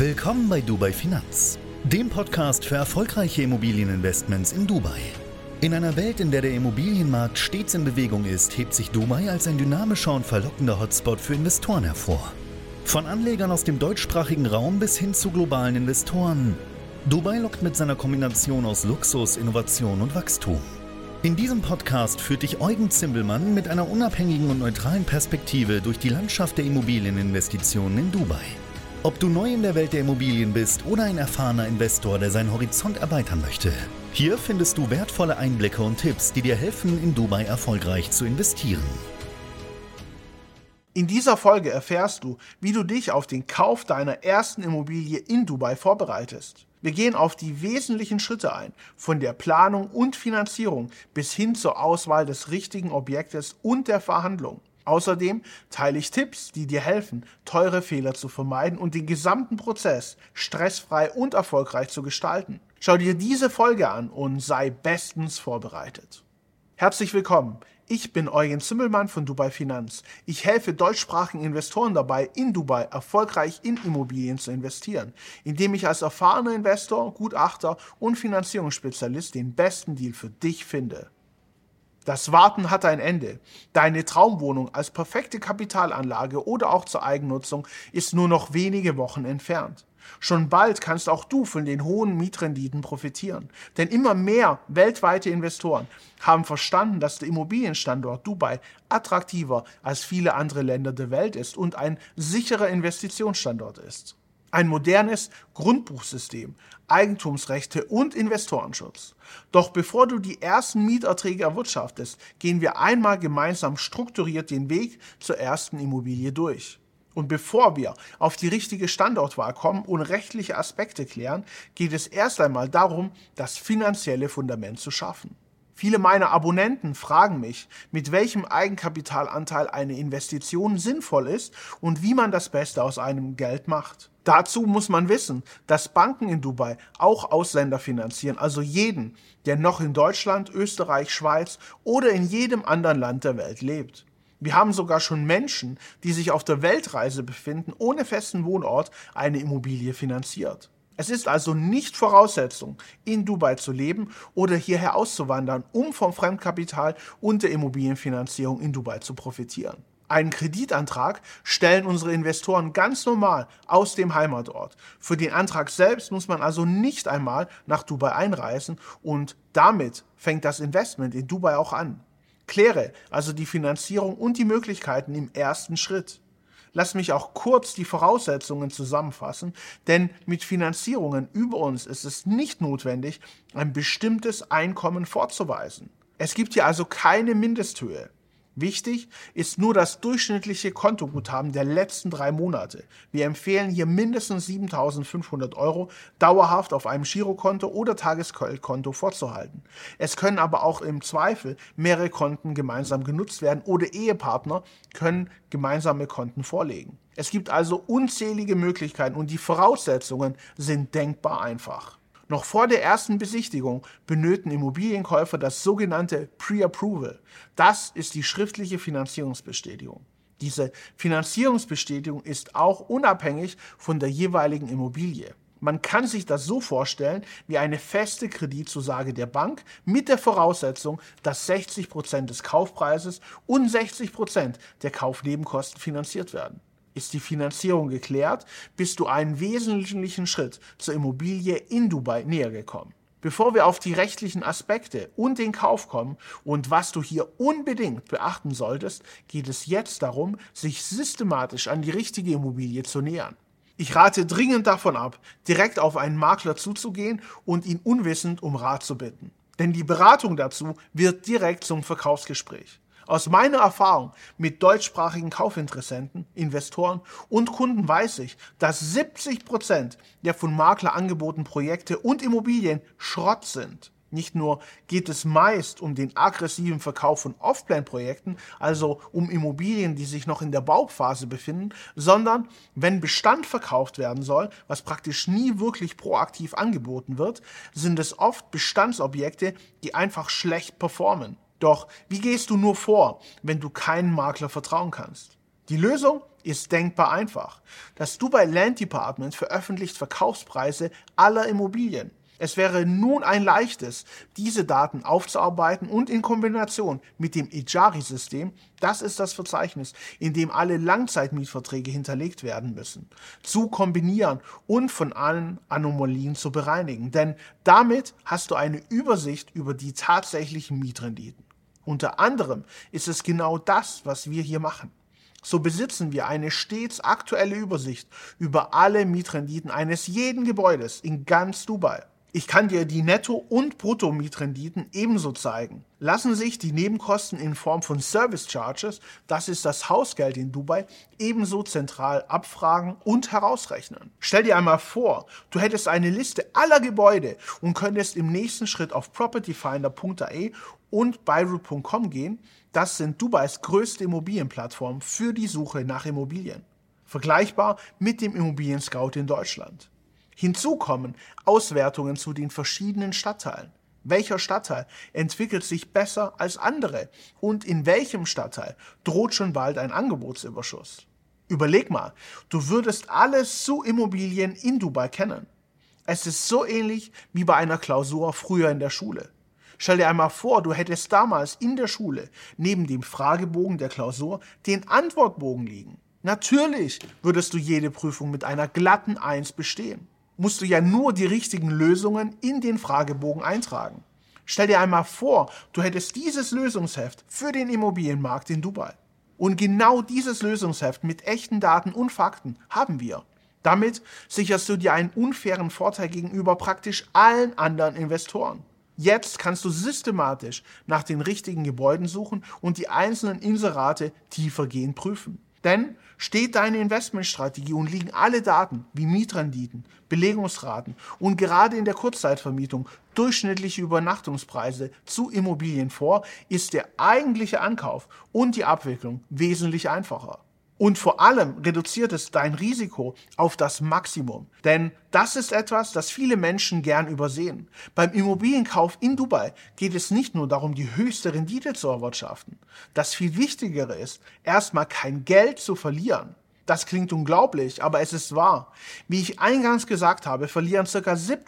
Willkommen bei Dubai Finanz, dem Podcast für erfolgreiche Immobilieninvestments in Dubai. In einer Welt, in der der Immobilienmarkt stets in Bewegung ist, hebt sich Dubai als ein dynamischer und verlockender Hotspot für Investoren hervor. Von Anlegern aus dem deutschsprachigen Raum bis hin zu globalen Investoren. Dubai lockt mit seiner Kombination aus Luxus, Innovation und Wachstum. In diesem Podcast führt dich Eugen Zimbelmann mit einer unabhängigen und neutralen Perspektive durch die Landschaft der Immobilieninvestitionen in Dubai. Ob du neu in der Welt der Immobilien bist oder ein erfahrener Investor, der seinen Horizont erweitern möchte, hier findest du wertvolle Einblicke und Tipps, die dir helfen, in Dubai erfolgreich zu investieren. In dieser Folge erfährst du, wie du dich auf den Kauf deiner ersten Immobilie in Dubai vorbereitest. Wir gehen auf die wesentlichen Schritte ein, von der Planung und Finanzierung bis hin zur Auswahl des richtigen Objektes und der Verhandlung. Außerdem teile ich Tipps, die dir helfen, teure Fehler zu vermeiden und den gesamten Prozess stressfrei und erfolgreich zu gestalten. Schau dir diese Folge an und sei bestens vorbereitet. Herzlich willkommen. Ich bin Eugen Zimbelmann von Dubai Finanz. Ich helfe deutschsprachigen Investoren dabei, in Dubai erfolgreich in Immobilien zu investieren, indem ich als erfahrener Investor, Gutachter und Finanzierungsspezialist den besten Deal für dich finde. Das Warten hat ein Ende. Deine Traumwohnung als perfekte Kapitalanlage oder auch zur Eigennutzung ist nur noch wenige Wochen entfernt. Schon bald kannst auch du von den hohen Mietrenditen profitieren. Denn immer mehr weltweite Investoren haben verstanden, dass der Immobilienstandort Dubai attraktiver als viele andere Länder der Welt ist und ein sicherer Investitionsstandort ist. Ein modernes Grundbuchsystem, Eigentumsrechte und Investorenschutz. Doch bevor du die ersten Mieterträge erwirtschaftest, gehen wir einmal gemeinsam strukturiert den Weg zur ersten Immobilie durch. Und bevor wir auf die richtige Standortwahl kommen und rechtliche Aspekte klären, geht es erst einmal darum, das finanzielle Fundament zu schaffen. Viele meiner Abonnenten fragen mich, mit welchem Eigenkapitalanteil eine Investition sinnvoll ist und wie man das Beste aus einem Geld macht. Dazu muss man wissen, dass Banken in Dubai auch Ausländer finanzieren, also jeden, der noch in Deutschland, Österreich, Schweiz oder in jedem anderen Land der Welt lebt. Wir haben sogar schon Menschen, die sich auf der Weltreise befinden, ohne festen Wohnort, eine Immobilie finanziert. Es ist also nicht Voraussetzung, in Dubai zu leben oder hierher auszuwandern, um vom Fremdkapital und der Immobilienfinanzierung in Dubai zu profitieren. Einen Kreditantrag stellen unsere Investoren ganz normal aus dem Heimatort. Für den Antrag selbst muss man also nicht einmal nach Dubai einreisen und damit fängt das Investment in Dubai auch an. Kläre also die Finanzierung und die Möglichkeiten im ersten Schritt. Lass mich auch kurz die Voraussetzungen zusammenfassen, denn mit Finanzierungen über uns ist es nicht notwendig, ein bestimmtes Einkommen vorzuweisen. Es gibt hier also keine Mindesthöhe. Wichtig ist nur das durchschnittliche Kontoguthaben der letzten 3 Monate. Wir empfehlen hier mindestens 7.500 € dauerhaft auf einem Girokonto oder Tagesgeldkonto vorzuhalten. Es können aber auch im Zweifel mehrere Konten gemeinsam genutzt werden oder Ehepartner können gemeinsame Konten vorlegen. Es gibt also unzählige Möglichkeiten und die Voraussetzungen sind denkbar einfach. Noch vor der ersten Besichtigung benötigen Immobilienkäufer das sogenannte Pre-Approval. Das ist die schriftliche Finanzierungsbestätigung. Diese Finanzierungsbestätigung ist auch unabhängig von der jeweiligen Immobilie. Man kann sich das so vorstellen wie eine feste Kreditzusage der Bank mit der Voraussetzung, dass 60% des Kaufpreises und 60% der Kaufnebenkosten finanziert werden. Ist die Finanzierung geklärt, bist du einen wesentlichen Schritt zur Immobilie in Dubai näher gekommen. Bevor wir auf die rechtlichen Aspekte und den Kauf kommen und was du hier unbedingt beachten solltest, geht es jetzt darum, sich systematisch an die richtige Immobilie zu nähern. Ich rate dringend davon ab, direkt auf einen Makler zuzugehen und ihn unwissend um Rat zu bitten. Denn die Beratung dazu wird direkt zum Verkaufsgespräch. Aus meiner Erfahrung mit deutschsprachigen Kaufinteressenten, Investoren und Kunden weiß ich, dass 70% der von Makler angebotenen Projekte und Immobilien Schrott sind. Nicht nur geht es meist um den aggressiven Verkauf von Off-Plan-Projekten, also um Immobilien, die sich noch in der Bauphase befinden, sondern wenn Bestand verkauft werden soll, was praktisch nie wirklich proaktiv angeboten wird, sind es oft Bestandsobjekte, die einfach schlecht performen. Doch wie gehst du nur vor, wenn du keinem Makler vertrauen kannst? Die Lösung ist denkbar einfach. Das Dubai Land Department veröffentlicht Verkaufspreise aller Immobilien. Es wäre nun ein leichtes, diese Daten aufzuarbeiten und in Kombination mit dem Ejari-System, das ist das Verzeichnis, in dem alle Langzeitmietverträge hinterlegt werden müssen, zu kombinieren und von allen Anomalien zu bereinigen. Denn damit hast du eine Übersicht über die tatsächlichen Mietrenditen. Unter anderem ist es genau das, was wir hier machen. So besitzen wir eine stets aktuelle Übersicht über alle Mietrenditen eines jeden Gebäudes in ganz Dubai. Ich kann dir die Netto- und Brutto-Mietrenditen ebenso zeigen. Lassen sich die Nebenkosten in Form von Service Charges, das ist das Hausgeld in Dubai, ebenso zentral abfragen und herausrechnen. Stell dir einmal vor, du hättest eine Liste aller Gebäude und könntest im nächsten Schritt auf propertyfinder.de und Beirut.com gehen. Das sind Dubais größte Immobilienplattform für die Suche nach Immobilien. Vergleichbar mit dem Immobilien-Scout in Deutschland. Hinzu kommen Auswertungen zu den verschiedenen Stadtteilen. Welcher Stadtteil entwickelt sich besser als andere und in welchem Stadtteil droht schon bald ein Angebotsüberschuss? Überleg mal, du würdest alles zu Immobilien in Dubai kennen. Es ist so ähnlich wie bei einer Klausur früher in der Schule. Stell dir einmal vor, du hättest damals in der Schule neben dem Fragebogen der Klausur den Antwortbogen liegen. Natürlich würdest du jede Prüfung mit einer glatten 1 bestehen. Musst du ja nur die richtigen Lösungen in den Fragebogen eintragen. Stell dir einmal vor, du hättest dieses Lösungsheft für den Immobilienmarkt in Dubai. Und genau dieses Lösungsheft mit echten Daten und Fakten haben wir. Damit sicherst du dir einen unfairen Vorteil gegenüber praktisch allen anderen Investoren. Jetzt kannst du systematisch nach den richtigen Gebäuden suchen und die einzelnen Inserate tiefergehend prüfen. Denn steht deine Investmentstrategie und liegen alle Daten wie Mietrenditen, Belegungsraten und gerade in der Kurzzeitvermietung durchschnittliche Übernachtungspreise zu Immobilien vor, ist der eigentliche Ankauf und die Abwicklung wesentlich einfacher. Und vor allem reduziert es dein Risiko auf das Maximum. Denn das ist etwas, das viele Menschen gern übersehen. Beim Immobilienkauf in Dubai geht es nicht nur darum, die höchste Rendite zu erwirtschaften. Das viel Wichtigere ist, erstmal kein Geld zu verlieren. Das klingt unglaublich, aber es ist wahr. Wie ich eingangs gesagt habe, verlieren ca.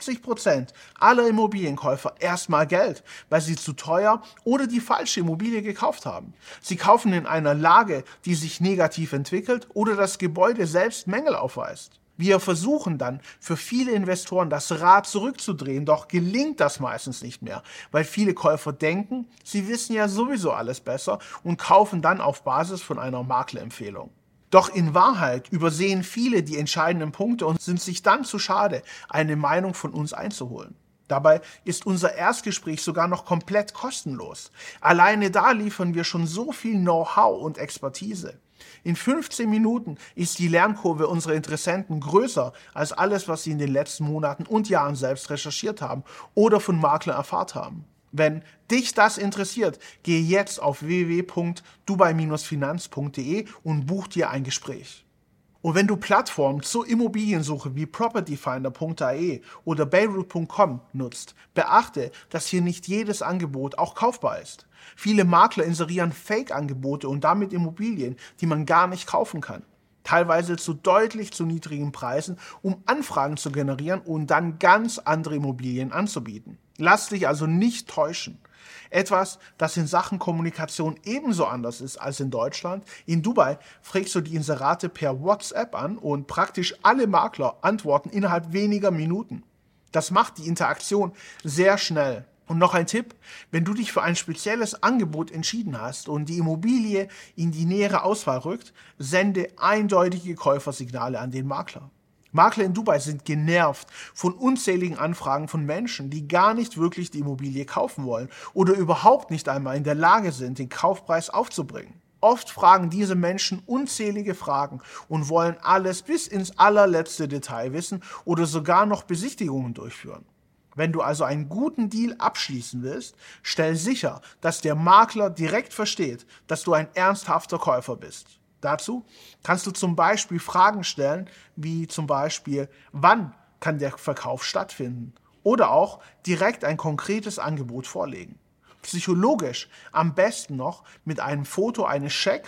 70% aller Immobilienkäufer erstmal Geld, weil sie zu teuer oder die falsche Immobilie gekauft haben. Sie kaufen in einer Lage, die sich negativ entwickelt oder das Gebäude selbst Mängel aufweist. Wir versuchen dann für viele Investoren das Rad zurückzudrehen, doch gelingt das meistens nicht mehr, weil viele Käufer denken, sie wissen ja sowieso alles besser und kaufen dann auf Basis von einer Maklerempfehlung. Doch in Wahrheit übersehen viele die entscheidenden Punkte und sind sich dann zu schade, eine Meinung von uns einzuholen. Dabei ist unser Erstgespräch sogar noch komplett kostenlos. Alleine da liefern wir schon so viel Know-how und Expertise. In 15 Minuten ist die Lernkurve unserer Interessenten größer als alles, was sie in den letzten Monaten und Jahren selbst recherchiert haben oder von Maklern erfahrt haben. Wenn dich das interessiert, gehe jetzt auf www.dubai-finanz.de und buch dir ein Gespräch. Und wenn du Plattformen zur Immobiliensuche wie propertyfinder.de oder Beirut.com nutzt, beachte, dass hier nicht jedes Angebot auch kaufbar ist. Viele Makler inserieren Fake-Angebote und damit Immobilien, die man gar nicht kaufen kann. Teilweise zu deutlich zu niedrigen Preisen, um Anfragen zu generieren und dann ganz andere Immobilien anzubieten. Lass dich also nicht täuschen. Etwas, das in Sachen Kommunikation ebenso anders ist als in Deutschland. In Dubai fragst du die Inserate per WhatsApp an und praktisch alle Makler antworten innerhalb weniger Minuten. Das macht die Interaktion sehr schnell. Und noch ein Tipp, wenn du dich für ein spezielles Angebot entschieden hast und die Immobilie in die nähere Auswahl rückt, sende eindeutige Käufersignale an den Makler. Makler in Dubai sind genervt von unzähligen Anfragen von Menschen, die gar nicht wirklich die Immobilie kaufen wollen oder überhaupt nicht einmal in der Lage sind, den Kaufpreis aufzubringen. Oft fragen diese Menschen unzählige Fragen und wollen alles bis ins allerletzte Detail wissen oder sogar noch Besichtigungen durchführen. Wenn du also einen guten Deal abschließen willst, stell sicher, dass der Makler direkt versteht, dass du ein ernsthafter Käufer bist. Dazu kannst du zum Beispiel Fragen stellen, wie zum Beispiel, wann kann der Verkauf stattfinden? Oder auch direkt ein konkretes Angebot vorlegen. Psychologisch am besten noch mit einem Foto eines Schecks,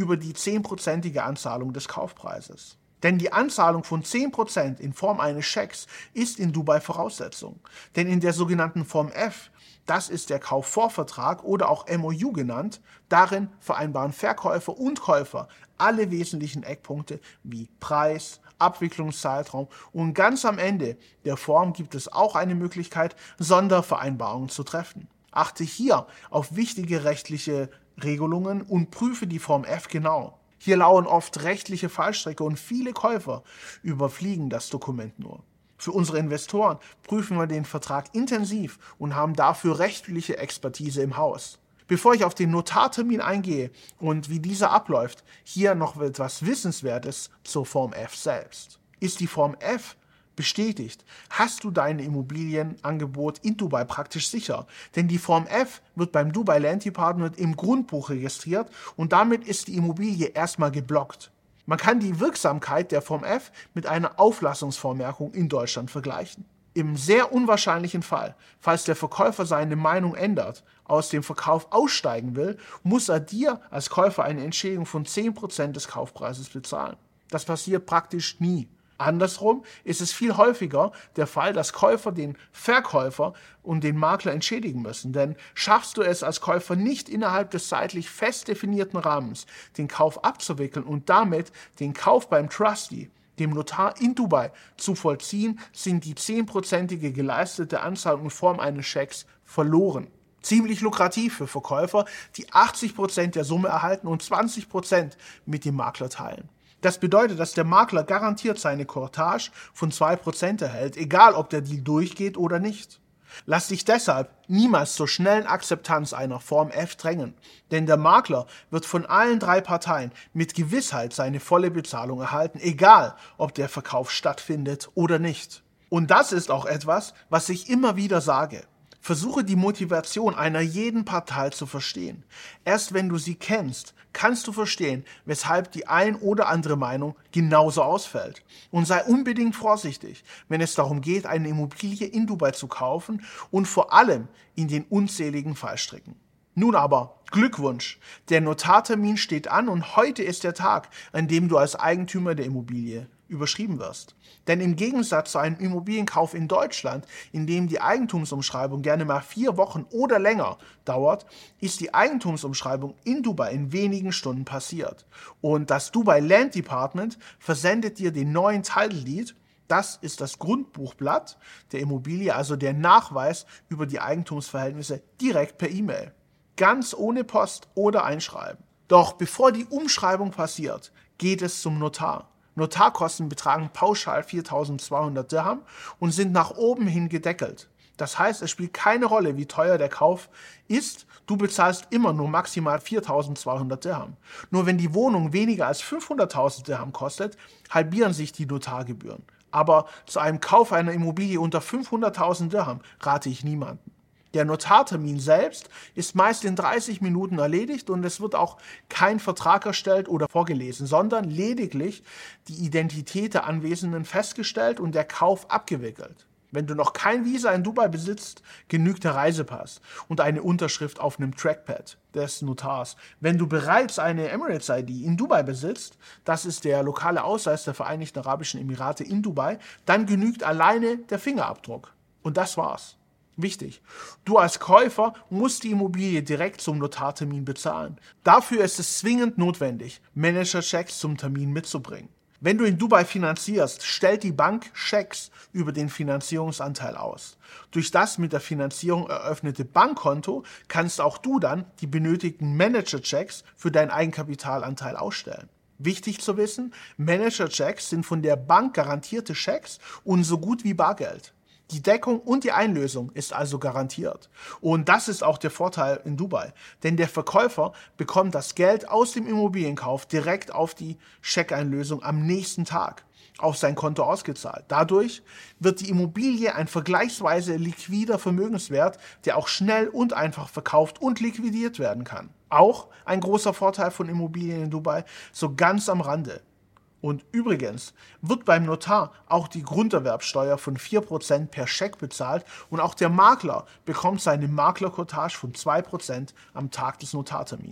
über die 10%ige Anzahlung des Kaufpreises. Denn die Anzahlung von 10% in Form eines Schecks ist in Dubai Voraussetzung. Denn in der sogenannten Form F, das ist der Kaufvorvertrag oder auch MOU genannt, darin vereinbaren Verkäufer und Käufer alle wesentlichen Eckpunkte wie Preis, Abwicklungszeitraum und ganz am Ende der Form gibt es auch eine Möglichkeit, Sondervereinbarungen zu treffen. Achte hier auf wichtige rechtliche Regelungen und prüfe die Form F genau. Hier lauern oft rechtliche Fallstricke und viele Käufer überfliegen das Dokument nur. Für unsere Investoren prüfen wir den Vertrag intensiv und haben dafür rechtliche Expertise im Haus. Bevor ich auf den Notartermin eingehe und wie dieser abläuft, hier noch etwas Wissenswertes zur Form F selbst. Ist die Form F bestätigt, hast du dein Immobilienangebot in Dubai praktisch sicher. Denn die Form F wird beim Dubai Land Department im Grundbuch registriert und damit ist die Immobilie erstmal geblockt. Man kann die Wirksamkeit der Form F mit einer Auflassungsvormerkung in Deutschland vergleichen. Im sehr unwahrscheinlichen Fall, falls der Verkäufer seine Meinung ändert, aus dem Verkauf aussteigen will, muss er dir als Käufer eine Entschädigung von 10% des Kaufpreises bezahlen. Das passiert praktisch nie. Andersrum ist es viel häufiger der Fall, dass Käufer den Verkäufer und den Makler entschädigen müssen. Denn schaffst du es als Käufer nicht innerhalb des zeitlich fest definierten Rahmens, den Kauf abzuwickeln und damit den Kauf beim Trustee, dem Notar in Dubai, zu vollziehen, sind die 10%ige geleistete Anzahlung in Form eines Schecks verloren. Ziemlich lukrativ für Verkäufer, die 80% der Summe erhalten und 20% mit dem Makler teilen. Das bedeutet, dass der Makler garantiert seine Courtage von 2% erhält, egal ob der Deal durchgeht oder nicht. Lass dich deshalb niemals zur schnellen Akzeptanz einer Form F drängen, denn der Makler wird von allen 3 Parteien mit Gewissheit seine volle Bezahlung erhalten, egal ob der Verkauf stattfindet oder nicht. Und das ist auch etwas, was ich immer wieder sage. Versuche die Motivation einer jeden Partei zu verstehen. Erst wenn du sie kennst, kannst du verstehen, weshalb die ein oder andere Meinung genauso ausfällt. Und sei unbedingt vorsichtig, wenn es darum geht, eine Immobilie in Dubai zu kaufen und vor allem in den unzähligen Fallstricken. Nun aber, Glückwunsch! Der Notartermin steht an und heute ist der Tag, an dem du als Eigentümer der Immobilie überschrieben wirst. Denn im Gegensatz zu einem Immobilienkauf in Deutschland, in dem die Eigentumsumschreibung gerne mal 4 Wochen oder länger dauert, ist die Eigentumsumschreibung in Dubai in wenigen Stunden passiert. Und das Dubai Land Department versendet dir den neuen Title Deed. Das ist das Grundbuchblatt der Immobilie, also der Nachweis über die Eigentumsverhältnisse, direkt per E-Mail. Ganz ohne Post oder Einschreiben. Doch bevor die Umschreibung passiert, geht es zum Notar. Notarkosten betragen pauschal 4.200 Dirham und sind nach oben hin gedeckelt. Das heißt, es spielt keine Rolle, wie teuer der Kauf ist, du bezahlst immer nur maximal 4.200 Dirham. Nur wenn die Wohnung weniger als 500.000 Dirham kostet, halbieren sich die Notargebühren. Aber zu einem Kauf einer Immobilie unter 500.000 Dirham rate ich niemanden. Der Notartermin selbst ist meist in 30 Minuten erledigt und es wird auch kein Vertrag erstellt oder vorgelesen, sondern lediglich die Identität der Anwesenden festgestellt und der Kauf abgewickelt. Wenn du noch kein Visa in Dubai besitzt, genügt der Reisepass und eine Unterschrift auf einem Trackpad des Notars. Wenn du bereits eine Emirates-ID in Dubai besitzt, das ist der lokale Ausweis der Vereinigten Arabischen Emirate in Dubai, dann genügt alleine der Fingerabdruck. Und das war's. Wichtig, du als Käufer musst die Immobilie direkt zum Notartermin bezahlen. Dafür ist es zwingend notwendig, Manager-Checks zum Termin mitzubringen. Wenn du in Dubai finanzierst, stellt die Bank Schecks über den Finanzierungsanteil aus. Durch das mit der Finanzierung eröffnete Bankkonto kannst auch du dann die benötigten Manager-Checks für deinen Eigenkapitalanteil ausstellen. Wichtig zu wissen, Manager-Checks sind von der Bank garantierte Schecks und so gut wie Bargeld. Die Deckung und die Einlösung ist also garantiert. Und das ist auch der Vorteil in Dubai. Denn der Verkäufer bekommt das Geld aus dem Immobilienkauf direkt auf die Scheckeinlösung am nächsten Tag auf sein Konto ausgezahlt. Dadurch wird die Immobilie ein vergleichsweise liquider Vermögenswert, der auch schnell und einfach verkauft und liquidiert werden kann. Auch ein großer Vorteil von Immobilien in Dubai, so ganz am Rande. Und übrigens wird beim Notar auch die Grunderwerbsteuer von 4% per Scheck bezahlt und auch der Makler bekommt seine Maklercourtage von 2% am Tag des Notartermins.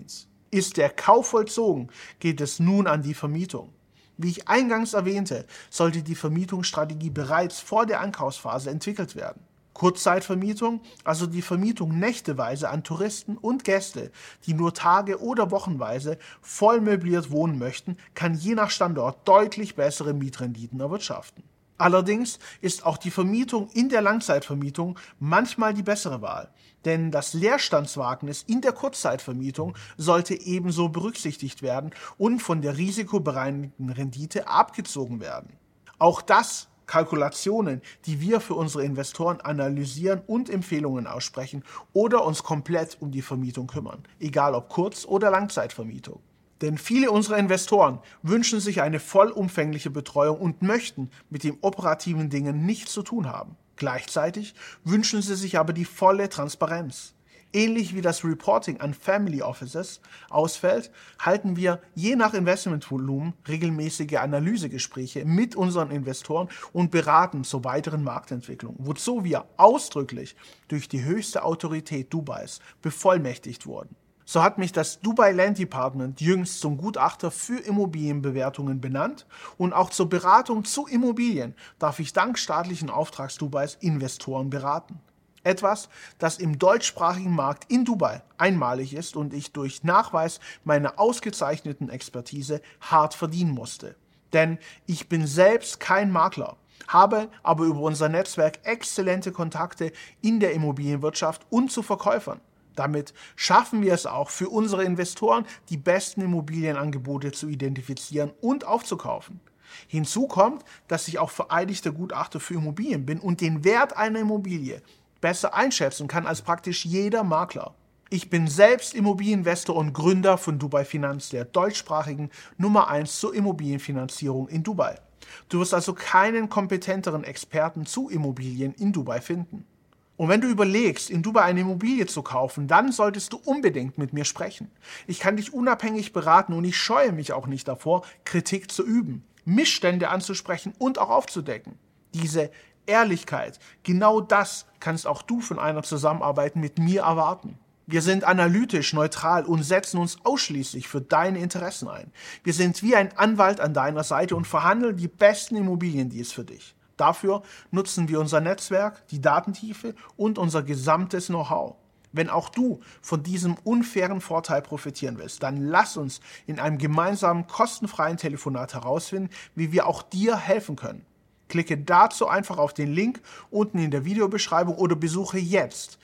Ist der Kauf vollzogen, geht es nun an die Vermietung. Wie ich eingangs erwähnte, sollte die Vermietungsstrategie bereits vor der Ankaufsphase entwickelt werden. Kurzzeitvermietung, also die Vermietung nächteweise an Touristen und Gäste, die nur tage- oder wochenweise voll möbliert wohnen möchten, kann je nach Standort deutlich bessere Mietrenditen erwirtschaften. Allerdings ist auch die Vermietung in der Langzeitvermietung manchmal die bessere Wahl, denn das Leerstandswagnis in der Kurzzeitvermietung sollte ebenso berücksichtigt werden und von der risikobereinigten Rendite abgezogen werden. Auch das Kalkulationen, die wir für unsere Investoren analysieren und Empfehlungen aussprechen oder uns komplett um die Vermietung kümmern, egal ob Kurz- oder Langzeitvermietung. Denn viele unserer Investoren wünschen sich eine vollumfängliche Betreuung und möchten mit den operativen Dingen nichts zu tun haben. Gleichzeitig wünschen sie sich aber die volle Transparenz. Ähnlich wie das Reporting an Family Offices ausfällt, halten wir je nach Investmentvolumen regelmäßige Analysegespräche mit unseren Investoren und beraten zur weiteren Marktentwicklung, wozu wir ausdrücklich durch die höchste Autorität Dubais bevollmächtigt wurden. So hat mich das Dubai Land Department jüngst zum Gutachter für Immobilienbewertungen benannt und auch zur Beratung zu Immobilien darf ich dank staatlichen Auftrags Dubais Investoren beraten. Etwas, das im deutschsprachigen Markt in Dubai einmalig ist und ich durch Nachweis meiner ausgezeichneten Expertise hart verdienen musste. Denn ich bin selbst kein Makler, habe aber über unser Netzwerk exzellente Kontakte in der Immobilienwirtschaft und zu Verkäufern. Damit schaffen wir es auch für unsere Investoren, die besten Immobilienangebote zu identifizieren und aufzukaufen. Hinzu kommt, dass ich auch vereidigter Gutachter für Immobilien bin und den Wert einer Immobilie besser einschätzen kann als praktisch jeder Makler. Ich bin selbst Immobilieninvestor und Gründer von Dubai Finanz, der deutschsprachigen Nummer 1 zur Immobilienfinanzierung in Dubai. Du wirst also keinen kompetenteren Experten zu Immobilien in Dubai finden. Und wenn du überlegst, in Dubai eine Immobilie zu kaufen, dann solltest du unbedingt mit mir sprechen. Ich kann dich unabhängig beraten und ich scheue mich auch nicht davor, Kritik zu üben, Missstände anzusprechen und auch aufzudecken. Diese Ehrlichkeit, genau das kannst auch du von einer Zusammenarbeit mit mir erwarten. Wir sind analytisch, neutral und setzen uns ausschließlich für deine Interessen ein. Wir sind wie ein Anwalt an deiner Seite und verhandeln die besten Immobiliendeals für dich. Dafür nutzen wir unser Netzwerk, die Datentiefe und unser gesamtes Know-how. Wenn auch du von diesem unfairen Vorteil profitieren willst, dann lass uns in einem gemeinsamen kostenfreien Telefonat herausfinden, wie wir auch dir helfen können. Klicke dazu einfach auf den Link unten in der Videobeschreibung oder besuche jetzt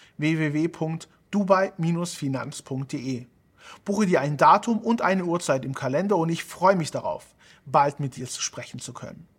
www.dubai-finanz.de. Buche dir ein Datum und eine Uhrzeit im Kalender und ich freue mich darauf, bald mit dir zu sprechen zu können.